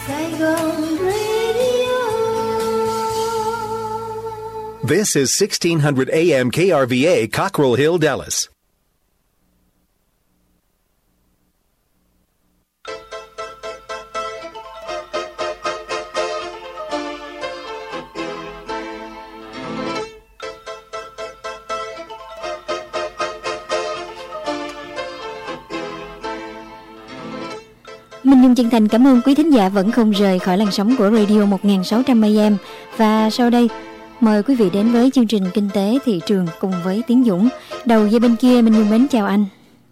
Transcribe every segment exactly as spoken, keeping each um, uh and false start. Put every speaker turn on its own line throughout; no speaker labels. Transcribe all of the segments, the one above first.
Saigon Radio.
This is sixteen hundred A M K R V A, Cockrell Hill, Dallas.
Minh Nhung chân thành cảm ơn quý thính giả vẫn không rời khỏi làn sóng của Radio một nghìn sáu trăm A M. Và sau đây, mời quý vị đến với chương trình Kinh tế Thị trường cùng với Tiến Dũng. Đầu dây bên kia, Minh Nhung mến chào anh.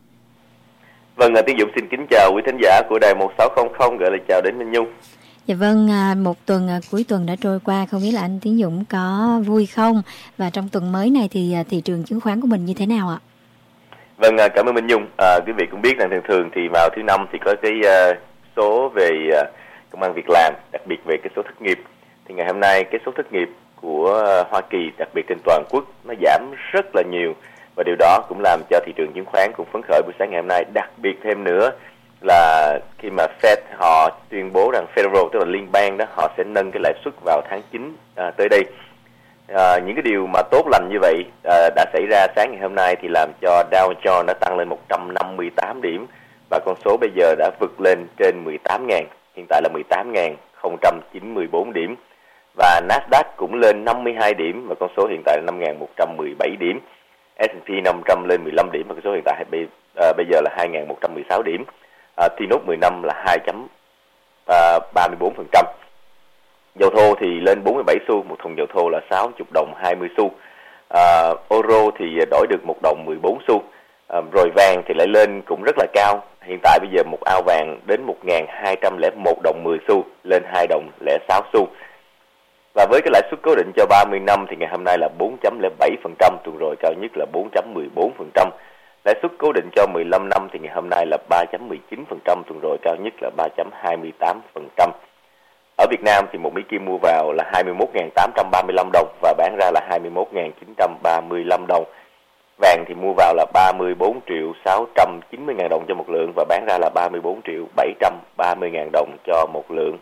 Vâng, Tiến Dũng xin kính chào quý thính giả của đài một sáu không không, gửi lời chào đến Minh Nhung.
Dạ vâng, một tuần cuối tuần đã trôi qua, không biết là anh Tiến Dũng có vui không? Và trong tuần mới này thì thị trường chứng khoán của mình như thế nào ạ?
Vâng, cảm ơn Minh Nhung. À, quý vị cũng biết là thường thường thì vào thứ năm thì có cái uh, số về uh, công ăn việc làm, đặc biệt về cái số thất nghiệp. Thì ngày hôm nay cái số thất nghiệp của uh, Hoa Kỳ, đặc biệt trên toàn quốc, nó giảm rất là nhiều. Và điều đó cũng làm cho thị trường chứng khoán cũng phấn khởi buổi sáng ngày hôm nay. Đặc biệt thêm nữa là khi mà Fed họ tuyên bố rằng Federal, tức là liên bang đó, họ sẽ nâng cái lãi suất vào tháng chín uh, tới đây. À, những cái điều mà tốt lành như vậy à, đã xảy ra sáng ngày hôm nay thì làm cho Dow Jones đã tăng lên một trăm năm mươi tám điểm và con số bây giờ đã vượt lên trên mười tám nghìn, hiện tại là mười tám nghìn không trăm chín mươi tư điểm, và Nasdaq cũng lên năm mươi hai điểm và con số hiện tại là năm nghìn một trăm mười bảy điểm, ét and pê năm trăm lên mười lăm điểm và con số hiện tại bây, à, bây giờ là hai nghìn một trăm mười sáu điểm, à, T-Note mười năm là hai phẩy ba mươi tư phần trăm. Dầu thô thì lên bốn mươi bảy xu, một thùng dầu thô là sáu mươi đồng hai mươi xu. À, euro thì đổi được một đồng mười bốn xu. À, rồi vàng thì lại lên cũng rất là cao. Hiện tại bây giờ một ao vàng đến một nghìn hai trăm lẻ một đồng mười xu, lên hai đồng lẻ sáu xu. Và với cái lãi suất cố định cho ba mươi năm thì ngày hôm nay là bốn phẩy không bảy phần trăm, tuần rồi cao nhất là bốn phẩy mười bốn phần trăm. Lãi suất cố định cho mười lăm năm thì ngày hôm nay là ba phẩy mười chín phần trăm, tuần rồi cao nhất là ba phẩy hai mươi tám phần trăm. Ở Việt Nam thì một Mỹ Kim mua vào là hai mươi mốt nghìn tám trăm ba mươi lăm đồng và bán ra là hai mươi mốt nghìn chín trăm ba mươi lăm đồng. Vàng thì mua vào là ba mươi bốn triệu sáu trăm chín mươi ngàn đồng cho một lượng và bán ra là ba mươi bốn triệu bảy trăm ba mươi ngàn đồng cho một lượng.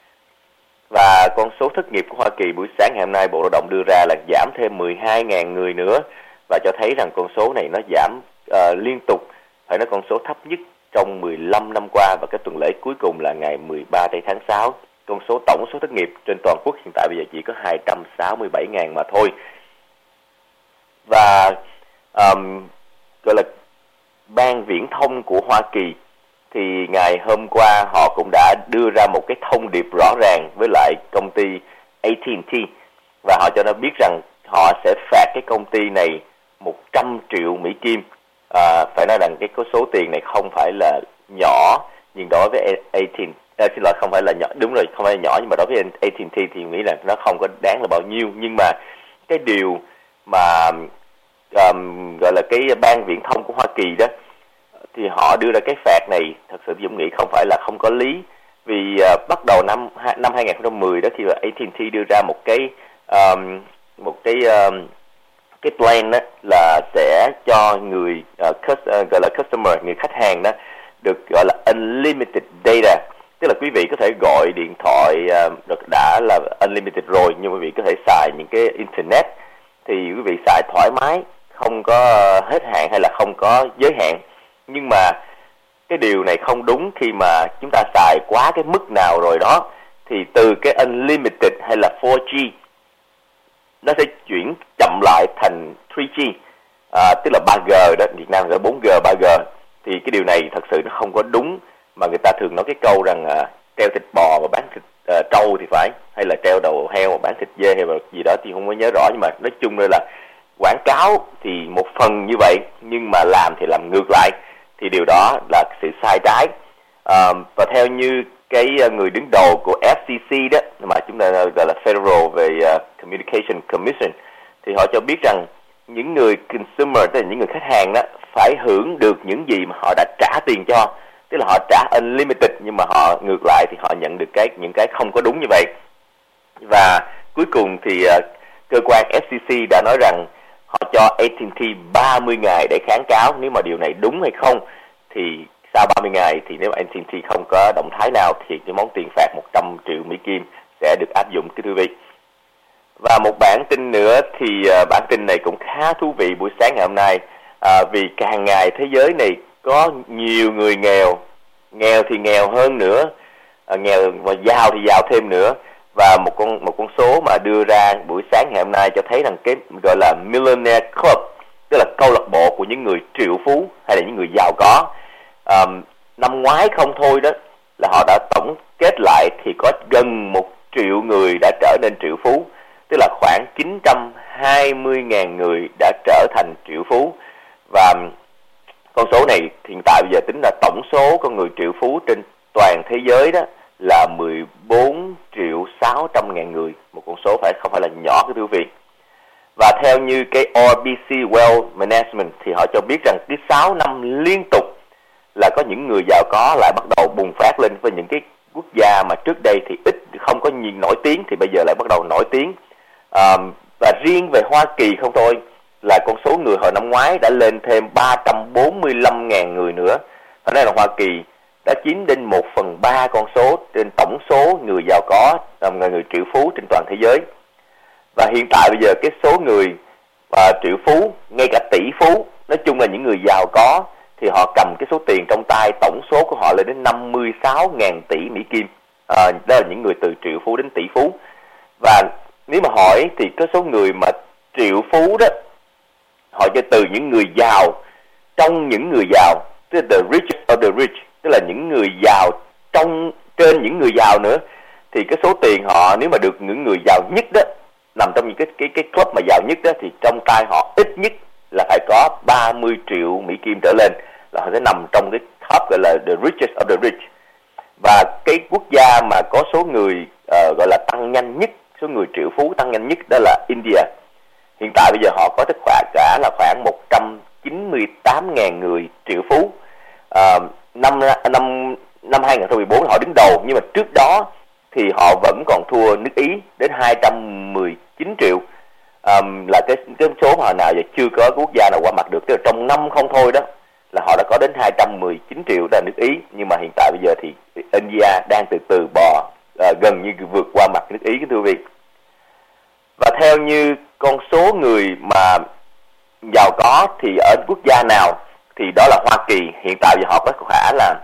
Và con số thất nghiệp của Hoa Kỳ buổi sáng ngày hôm nay Bộ Lao động đưa ra là giảm thêm mười hai nghìn người nữa và cho thấy rằng con số này nó giảm uh, liên tục, phải nói con số thấp nhất trong mười lăm năm qua, và cái tuần lễ cuối cùng là ngày mười ba tháng sáu. Con số tổng số thất nghiệp trên toàn quốc hiện tại bây giờ chỉ có hai trăm sáu mươi bảy nghìn mà thôi. Và um, gọi là Ban Viễn thông của Hoa Kỳ thì ngày hôm qua họ cũng đã đưa ra một cái thông điệp rõ ràng với lại công ty A T and T và họ cho nó biết rằng họ sẽ phạt cái công ty này một trăm triệu Mỹ Kim. À, phải nói rằng cái số tiền này không phải là nhỏ, nhưng đối với A T and T À, xin lỗi, không phải là nhỏ, đúng rồi, không phải là nhỏ, nhưng mà đối với A T and T thì nghĩ là nó không có đáng là bao nhiêu. Nhưng mà cái điều mà um, gọi là cái Ban Viễn thông của Hoa Kỳ đó thì họ đưa ra cái phạt này, thật sự Dũng nghĩ không phải là không có lý. Vì uh, bắt đầu năm năm hai nghìn không trăm mười đó, khi mà A T and T đưa ra một cái um, một cái um, cái plan đó là sẽ cho người uh, cus, uh, gọi là customer, người khách hàng đó được gọi là unlimited data. Tức là quý vị có thể gọi điện thoại uh, đã là unlimited rồi, nhưng quý vị có thể xài những cái internet thì quý vị xài thoải mái, không có hết hạn hay là không có giới hạn. Nhưng mà cái điều này không đúng khi mà chúng ta xài quá cái mức nào rồi đó, thì từ cái unlimited hay là four G nó sẽ chuyển chậm lại thành three G, à, tức là ba G đó, Việt Nam là bốn G, ba G. Thì cái điều này thật sự nó không có đúng, mà người ta thường nói cái câu rằng à, treo thịt bò và bán thịt à, trâu thì phải, hay là treo đầu heo và bán thịt dê hay là gì đó thì không có nhớ rõ, nhưng mà nói chung đây là quảng cáo thì một phần như vậy, nhưng mà làm thì làm ngược lại, thì điều đó là sự sai trái. À, và theo như cái người đứng đầu của F C C đó, mà chúng ta gọi là Federal về uh, Communication Commission, thì họ cho biết rằng những người consumer, tức là những người khách hàng đó, phải hưởng được những gì mà họ đã trả tiền cho. Tức là họ trả unlimited, nhưng mà họ ngược lại thì họ nhận được cái những cái không có đúng như vậy. Và cuối cùng thì uh, cơ quan F C C đã nói rằng họ cho A T and T ba mươi ngày để kháng cáo. Nếu mà điều này đúng hay không thì sau ba mươi ngày thì nếu A T and T không có động thái nào thì cái món tiền phạt một trăm triệu Mỹ Kim sẽ được áp dụng, kính thưa quý vị. Và một bản tin nữa thì uh, bản tin này cũng khá thú vị buổi sáng ngày hôm nay, uh, vì càng ngày thế giới này có nhiều người nghèo, nghèo thì nghèo hơn nữa, uh, nghèo và giàu thì giàu thêm nữa. Và một con một con số mà đưa ra buổi sáng ngày hôm nay cho thấy rằng cái gọi là Millionaire Club, tức là câu lạc bộ của những người triệu phú hay là những người giàu có. Um, năm ngoái không thôi đó là họ đã tổng kết lại thì có gần một triệu người đã trở nên triệu phú, tức là khoảng chín trăm hai mươi nghìn người đã trở thành triệu phú. Và con số này hiện tại bây giờ tính là tổng số con người triệu phú trên toàn thế giới đó là mười bốn triệu sáu trăm ngàn người, một con số phải không phải là nhỏ cái thưa quý vị. Và theo như cái R B C Wealth Management thì họ cho biết rằng cứ sáu năm liên tục là có những người giàu có lại bắt đầu bùng phát lên, với những cái quốc gia mà trước đây thì ít không có nhiều nổi tiếng thì bây giờ lại bắt đầu nổi tiếng. À, và riêng về Hoa Kỳ không thôi là con số người hồi năm ngoái đã lên thêm ba trăm bốn mươi lăm nghìn người nữa. Thế nên là Hoa Kỳ đã chiếm đến một phần ba con số trên tổng số người giàu có, người, người triệu phú trên toàn thế giới. Và hiện tại bây giờ cái số người uh, triệu phú, ngay cả tỷ phú, nói chung là những người giàu có, thì họ cầm cái số tiền trong tay, tổng số của họ lên đến năm mươi sáu nghìn tỷ Mỹ Kim. À, đó là những người từ triệu phú đến tỷ phú. Và nếu mà hỏi thì cái số người mà triệu phú đó, họ cho từ những người giàu trong những người giàu, tức là the rich of the rich, tức là những người giàu trong trên những người giàu nữa, thì cái số tiền họ nếu mà được những người giàu nhất đó, nằm trong những cái cái cái club mà giàu nhất đó, thì trong tay họ ít nhất là phải có ba mươi triệu Mỹ Kim trở lên, là họ sẽ nằm trong cái top gọi là the richest of the rich. Và cái quốc gia mà có số người uh, gọi là tăng nhanh nhất, số người triệu phú tăng nhanh nhất đó là India. Hiện tại bây giờ họ có tất cả cả là khoảng một trăm chín mươi tám nghìn người triệu phú. Uh, năm năm năm hai không một bốn họ đứng đầu, nhưng mà trước đó thì họ vẫn còn thua nước Ý đến hai trăm mười chín triệu. Um, là cái, cái số mà nào giờ chưa có quốc gia nào qua mặt được, tức là trong năm không thôi đó là họ đã có đến hai trăm mười chín triệu, đó là nước Ý. Nhưng mà hiện tại bây giờ thì India đang từ từ bò uh, gần như vượt qua mặt nước Ý, cái thưa quý vị. Và theo như con số người mà giàu có thì ở quốc gia nào thì đó là Hoa Kỳ. Hiện tại giờ họ có khả là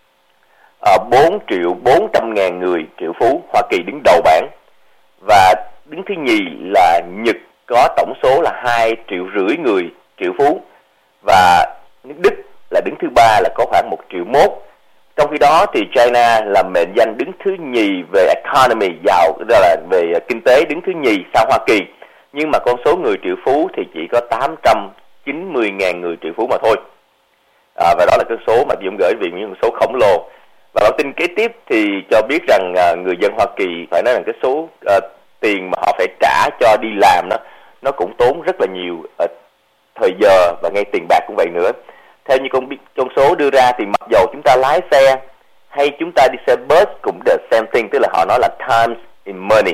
uh, bốn triệu bốn trăm ngàn người triệu phú, Hoa Kỳ đứng đầu bảng. Và đứng thứ nhì là Nhật có tổng số là hai triệu rưỡi người triệu phú. Và nước Đức là đứng thứ ba là có khoảng một triệu mốt. Trong khi đó thì China là mệnh danh đứng thứ nhì về economy, giàu, đó là về kinh tế, đứng thứ nhì sau Hoa Kỳ. Nhưng mà con số người triệu phú thì chỉ có tám trăm chín mươi nghìn người triệu phú mà thôi. À, và đó là cái số mà Dũng gửi vì những số khổng lồ. Và bản tin kế tiếp thì cho biết rằng à, người dân Hoa Kỳ phải nói rằng cái số à, tiền mà họ phải trả cho đi làm đó, nó cũng tốn rất là nhiều à, thời giờ và ngay tiền bạc cũng vậy nữa. Theo như con, con số đưa ra thì mặc dầu chúng ta lái xe hay chúng ta đi xe bus cũng the same thing, tức là họ nói là times in money.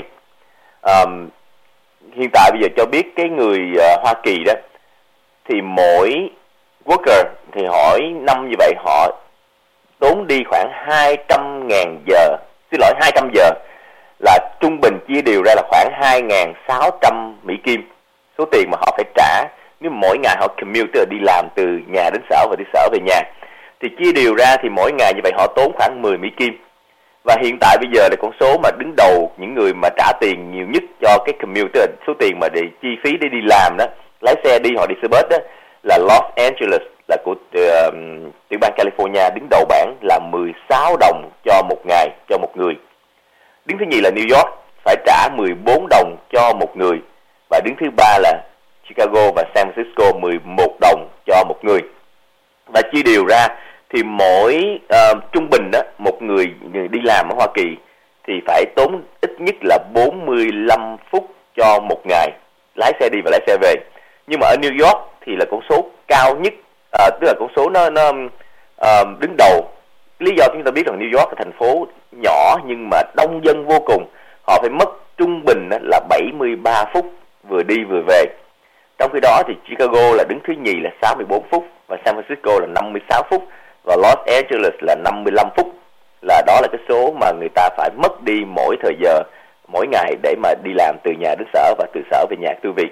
Um, hiện tại bây giờ cho biết cái người uh, Hoa Kỳ đó thì mỗi worker thì hỏi năm như vậy họ tốn đi khoảng hai trăm nghìn giờ, xin lỗi hai trăm giờ, là trung bình chia đều ra là khoảng hai nghìn sáu trăm Mỹ Kim, số tiền mà họ phải trả nếu mỗi ngày họ commute, tức là đi làm từ nhà đến sở và đi sở về nhà, thì chia đều ra thì mỗi ngày như vậy họ tốn khoảng mười Mỹ Kim. Và hiện tại bây giờ là con số mà đứng đầu những người mà trả tiền nhiều nhất cho cái commute, tức là số tiền mà để chi phí để đi làm đó, lái xe đi họ đi xe bus đó, là Los Angeles, là của uh, tiểu bang California, đứng đầu bảng là mười sáu đồng cho một ngày cho một người. Đứng thứ nhì là New York, phải trả mười bốn đồng cho một người. Và đứng thứ ba là Chicago và San Francisco, mười một đồng cho một người. Và chia đều ra thì mỗi uh, trung bình đó, một người, người đi làm ở Hoa Kỳ thì phải tốn ít nhất là bốn mươi lăm phút cho một ngày, lái xe đi và lái xe về. Nhưng mà ở New York thì là con số cao nhất, uh, tức là con số nó, nó uh, đứng đầu. Lý do chúng ta biết rằng New York là thành phố nhỏ nhưng mà đông dân vô cùng. Họ phải mất trung bình là bảy mươi ba phút vừa đi vừa về. Trong khi đó thì Chicago là đứng thứ nhì là sáu mươi bốn phút và San Francisco là năm mươi sáu phút. và Los Angeles là năm mươi lăm phút. Là đó là cái số mà người ta phải mất đi mỗi thời giờ, mỗi ngày để mà đi làm từ nhà đến sở và từ sở về nhà thư viện.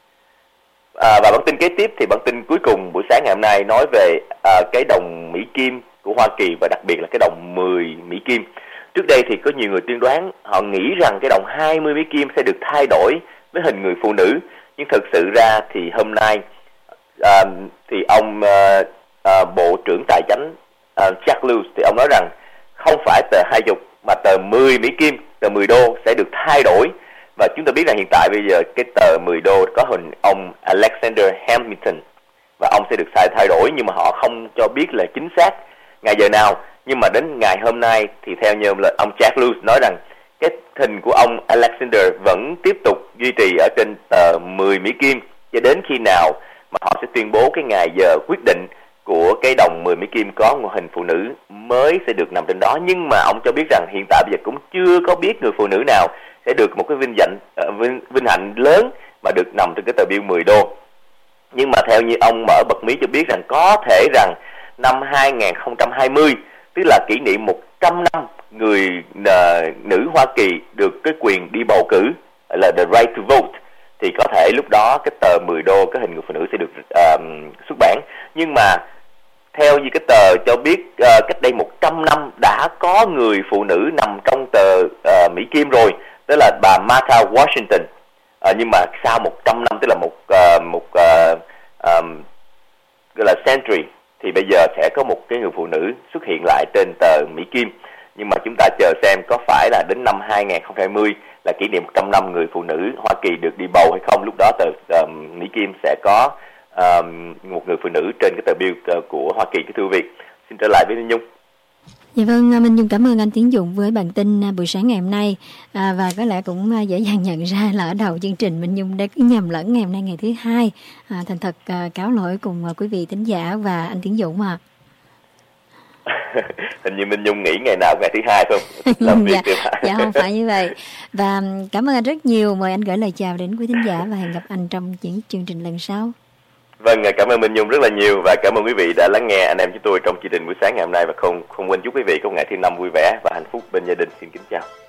À, và bản tin kế tiếp thì bản tin cuối cùng buổi sáng ngày hôm nay nói về à, cái đồng Mỹ Kim của Hoa Kỳ và đặc biệt là cái đồng mười Mỹ Kim. Trước đây thì có nhiều người tiên đoán, họ nghĩ rằng cái đồng hai mươi Mỹ Kim sẽ được thay đổi với hình người phụ nữ, nhưng thực sự ra thì hôm nay à, thì ông à, à, Bộ trưởng Tài chính à, Jack Lew thì ông nói rằng không phải tờ hai mươi mà tờ mười Mỹ Kim, tờ mười đô sẽ được thay đổi. Và chúng ta biết rằng hiện tại bây giờ cái tờ mười đô có hình ông Alexander Hamilton và ông sẽ được sai thay đổi, nhưng mà họ không cho biết là chính xác ngày giờ nào. Nhưng mà đến ngày hôm nay thì theo như lời ông Jack Lew nói rằng cái hình của ông Alexander vẫn tiếp tục duy trì ở trên tờ mười Mỹ Kim cho đến khi nào mà họ sẽ tuyên bố cái ngày giờ quyết định của cái đồng mười Mỹ Kim có một hình phụ nữ mới sẽ được nằm trên đó. Nhưng mà ông cho biết rằng hiện tại bây giờ cũng chưa có biết người phụ nữ nào sẽ được một cái vinh danh uh, vinh, vinh hạnh lớn mà được nằm trên cái tờ bill mười đô. Nhưng mà theo như ông mở bật mí cho biết rằng có thể rằng năm hai không hai không, tức là kỷ niệm một trăm năm người uh, nữ Hoa Kỳ được cái quyền đi bầu cử, là the right to vote, thì có thể lúc đó cái tờ mười đô cái hình người phụ nữ sẽ được uh, xuất bản. Nhưng mà theo như cái tờ cho biết uh, cách đây một trăm năm đã có người phụ nữ nằm trong tờ uh, Mỹ Kim rồi, tức là bà Martha Washington. Uh, nhưng mà sau một trăm năm, tức là một uh, một uh, um, gọi là century, thì bây giờ sẽ có một cái người phụ nữ xuất hiện lại trên tờ Mỹ Kim. Nhưng mà chúng ta chờ xem có phải là đến năm hai không hai không là kỷ niệm một trăm năm người phụ nữ Hoa Kỳ được đi bầu hay không. Lúc đó tờ uh, Mỹ Kim sẽ có uh, một người phụ nữ trên cái tờ bill uh, của Hoa Kỳ, cái thư viện. Xin trở lại với Minh Nhung.
Dạ vâng, Minh Nhung cảm ơn anh Tiến Dụng với bản tin buổi sáng ngày hôm nay. À, và có lẽ cũng dễ dàng nhận ra là ở đầu chương trình Minh Nhung đã cứ nhầm lẫn ngày hôm nay ngày thứ hai. À, thành thật à, cáo lỗi cùng quý vị thính giả và anh Tiến Dụng ạ. À.
Hình như Minh Nhung nghĩ ngày nào ngày thứ hai không? Làm việc
dạ, dạ không phải như vậy. Và cảm ơn anh rất nhiều. Mời anh gửi lời chào đến quý thính giả và hẹn gặp anh trong những chương trình lần sau.
Vâng, cảm ơn Minh Nhung rất là nhiều và cảm ơn quý vị đã lắng nghe anh em chúng tôi trong chương trình buổi sáng ngày hôm nay, và không không quên chúc quý vị có một ngày thứ năm vui vẻ và hạnh phúc bên gia đình. Xin kính chào.